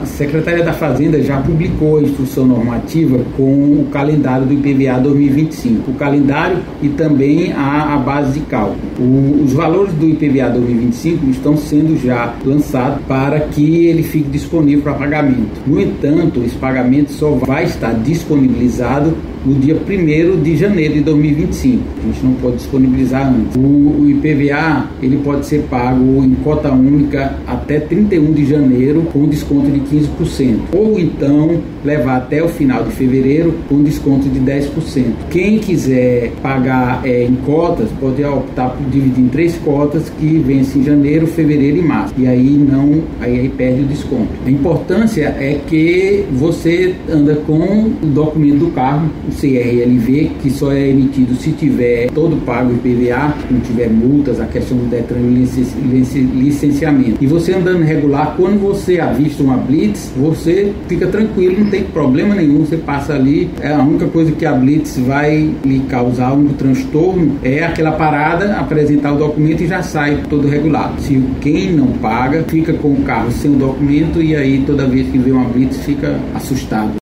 Secretaria da Fazenda já publicou a instrução normativa com o calendário do IPVA 2025, o calendário e também a base de cálculo. Os valores do IPVA 2025 estão sendo já lançados para que ele fique disponível para pagamento. No entanto, esse pagamento só vai estar disponibilizado no dia 1º de janeiro de 2025. A gente não pode disponibilizar antes. O IPVA ele pode ser pago em cota única até 31 de janeiro com desconto de 15%. Ou então levar até o final de fevereiro com desconto de 10%. Quem quiser pagar em cotas pode optar por dividir em 3 cotas que vencem em janeiro, fevereiro e março. E aí perde o desconto. A importância é que você anda com o documento do carro, CRLV, que só é emitido se tiver todo pago o IPVA, não tiver multas, a questão do Detran licenciamento. E você andando regular, quando você avista uma blitz, você fica tranquilo, não tem problema nenhum, você passa ali. A única coisa que a blitz vai lhe causar um transtorno é aquela parada, apresentar o documento e já sai todo regulado. Se quem não paga, fica com o carro sem o documento e aí toda vez que vê uma blitz fica assustado.